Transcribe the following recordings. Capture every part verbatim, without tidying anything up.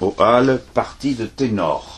au hall, partie de ténor.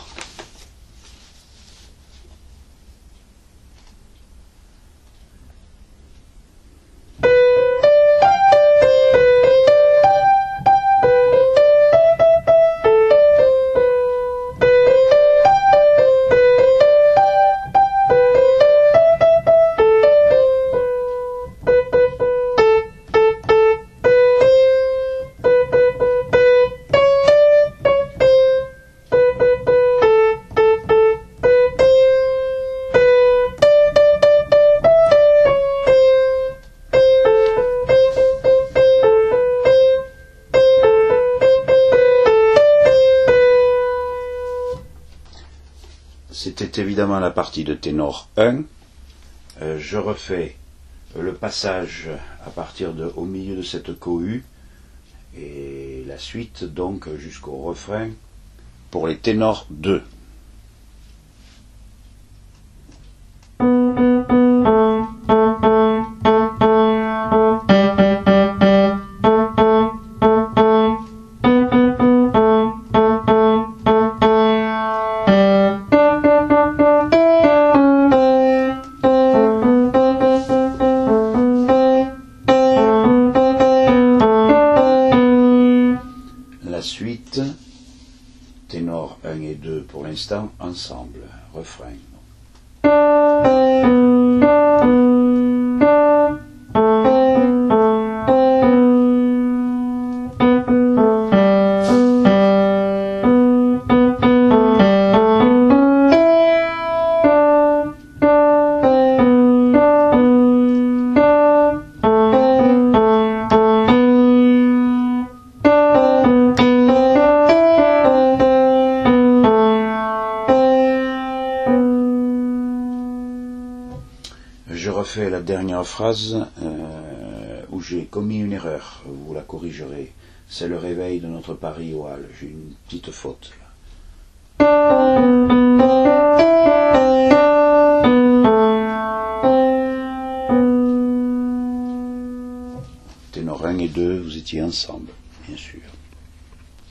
C'était évidemment la partie de ténor un. Euh, je refais le passage à partir de au milieu de cette cohue et la suite donc jusqu'au refrain pour les ténors deux. La suite, ténor un et deux pour l'instant, ensemble, refrain. Je refais la dernière phrase euh, où j'ai commis une erreur, vous la corrigerez. C'est le réveil de notre Paris au hall. J'ai une petite faute là. Ténor un et deux, vous étiez ensemble, bien sûr.